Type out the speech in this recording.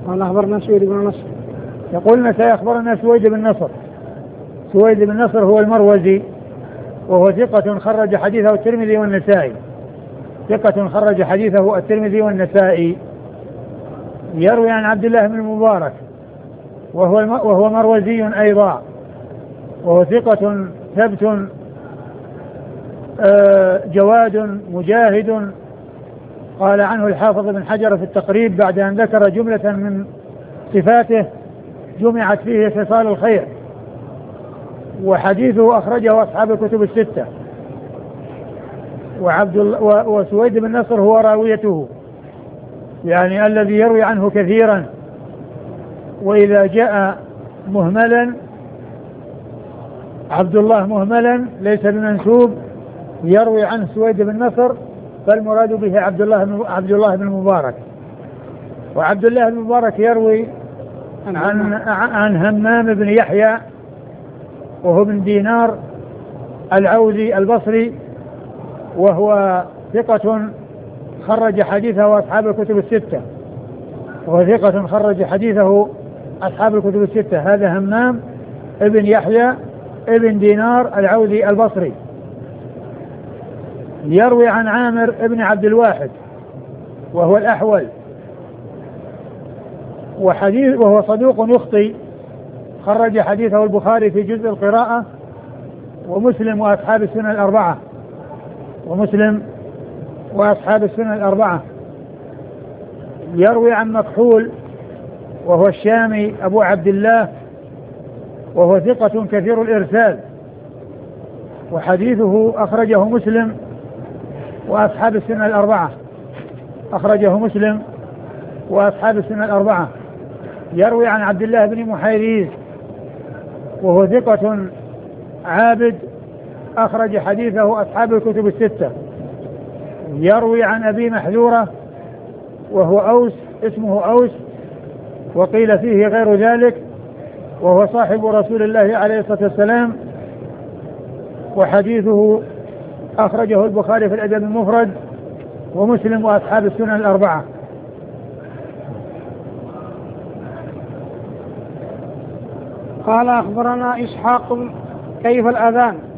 قال أخبرنا سويد بن نصر. يقول أخبرنا سويد بن نصر. سويد بن نصر هو المروزي وهو ثقة خرج حديثه الترمذي والنسائي. ثقة خرج حديثه الترمذي والنسائي. يروي عن عبد الله بن المبارك وهو مروزي أيضا وهو ثقة ثبت جواد مجاهد. قال عنه الحافظ بن حجر في التقريب بعد أن ذكر جملة من صفاته جمعت فيه خصال الخير، وحديثه أخرجه أصحاب الكتب الستة. وسويد بن نصر هو راويته، يعني الذي يروي عنه كثيرا. وإذا جاء مهملا عبد الله مهملا ليس بمنسوب يروي عنه سويد بن نصر، فالمراد به عبد الله بن المبارك. وعبد الله بن المبارك يروي عن همام بن يحيى وهو بن دينار العوذي البصري، وهو ثقة خرج حديثه أصحاب الكتب الستة. وهو ثقة خرج حديثه أصحاب الكتب الستة. هذا همام ابن يحيى ابن دينار العوذي البصري. يروي عن عامر ابن عبد الواحد وهو الأحول، وهو صدوق يخطئ، خرج حديثه البخاري في جزء القراءة ومسلم وأصحاب السنن الأربعة. يروي عن مكحول وهو الشامي أبو عبد الله وهو ثقة كثير الإرسال، وحديثه أخرجه مسلم وأصحاب السنن الأربعة. يروي عن عبد الله بن محيريز وهو ثقة عابد أخرج حديثه أصحاب الكتب الستة. يروي عن أبي محذورة وهو اسمه أوس وقيل فيه غير ذلك، وهو صاحب رسول الله عليه الصلاة والسلام، وحديثه أخرجه البخاري في الأدب المفرد ومسلم وأصحاب السنن الأربعة. قال أخبرنا إسحاق كيف الأذان؟